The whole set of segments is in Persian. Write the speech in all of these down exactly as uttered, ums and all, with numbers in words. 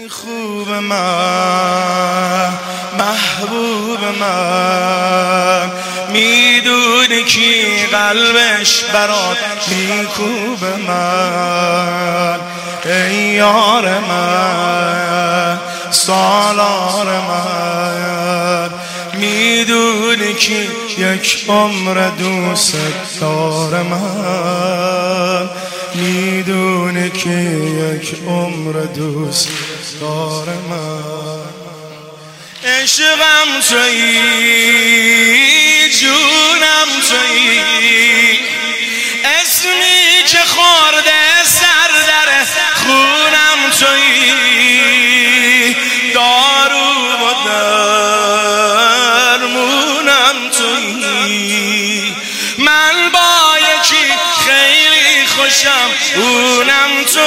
ای خوب من محبوب من، میدونی کی قلبش برات میکوب من، ای یار من سالار من، میدونی کی یک عمر دوست دار من، میدونی که یک عمر دوست دار من. عشقم تویی جونم تویی، اسمی که خورده سر در خونم تویی، دارو و درمونم تویی، من با یکی خیلی خوشم اونم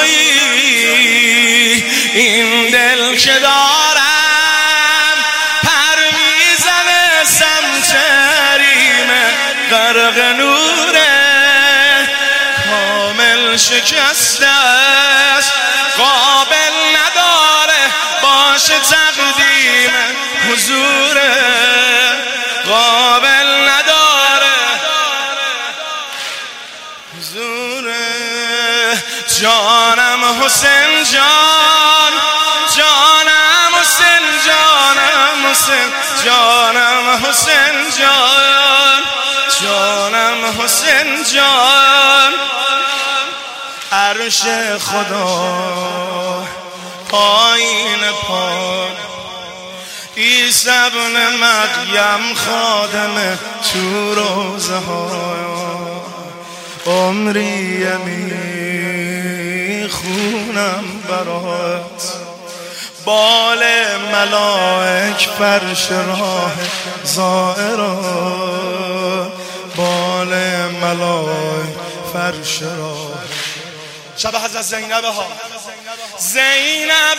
تویی، این دل که دارم پر میزنه سمت ریمه غرق نوره، کامل شکسته است قابل نداره باشه تقدیم حضوره، قابل نداره حضوره. جانم حسین جان، جانم حسین جانم حسین جانم حسین جان، جانم حسین جان. عرش خدا پایین پا، عیسی ابن مریم خادم تو روزه ها، عمری میخونم برات، بال ملائک فرش راه زائران، بال ملائک فرش راه. شب حضرت زینب ها، زینب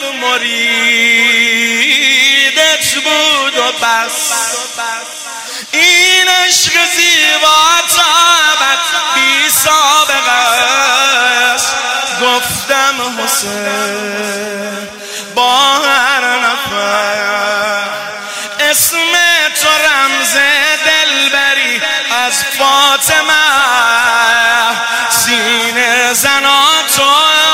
مریدت بود و بس، این عشق زیبا تابت بی سابقه است، گفتم حسین با هر نفر، اسم تو رمز دلبری از فاطمه، سینه زناتو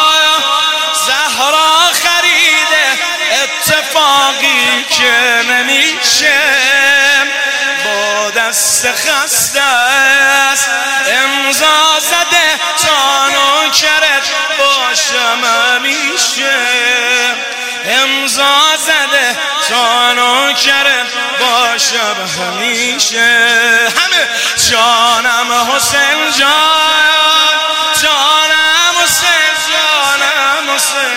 زهرا خریده، اتفاقی که نمیشه با دست خسته است، امضا زده تا نوکرت باشم همیشه، امضا زده تا نوکرت باشم همیشه. همه جانم حسین جان، جانم حسین جانم حسین،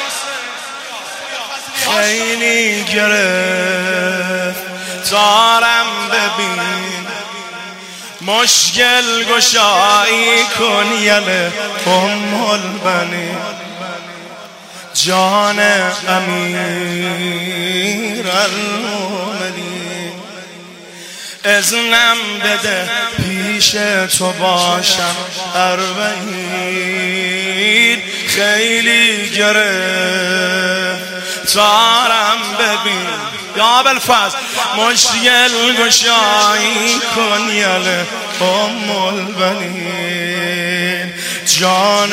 خیلی گرفت دارم ببین، مشکل گشایی کن یله ام البنین، جان امیر المومنین، اذنم بده پیش تو باشم اربعین، خیلی گرفت دارم ببین یا ابوالفضل، مشکل گشایی کن یله ام البنین، جان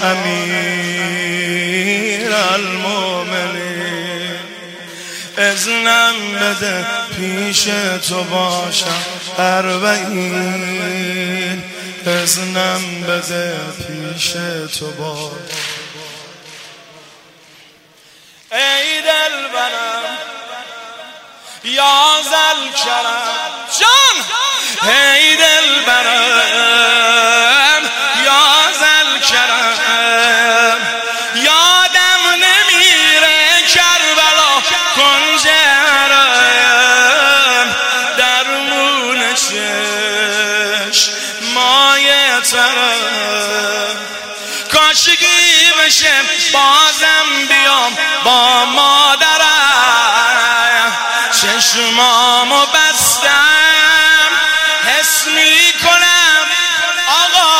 امیر المومنین، اذنم بده پیش تو باشم اربعین، اذنم بده پیش تو باشم. ای دلبرم یا ذوالکرم جان، ای دلبرم یا ذوالکرم، یادم نمیره کربلا کنج حرم، درمون چشمای ترم، کاشکی بشه بازم بیام با مادرم، چشمامو بستم حس میکنم آقا،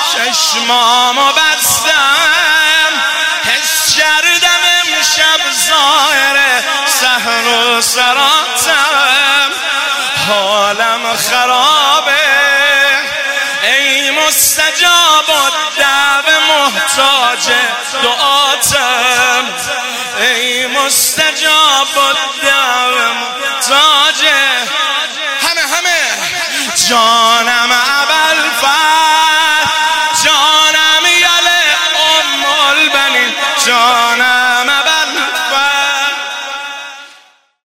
چشمامو بستم حس کردم امشب مستجاب الدعوه محتاج دعاتم، ای مستجاب الدعوه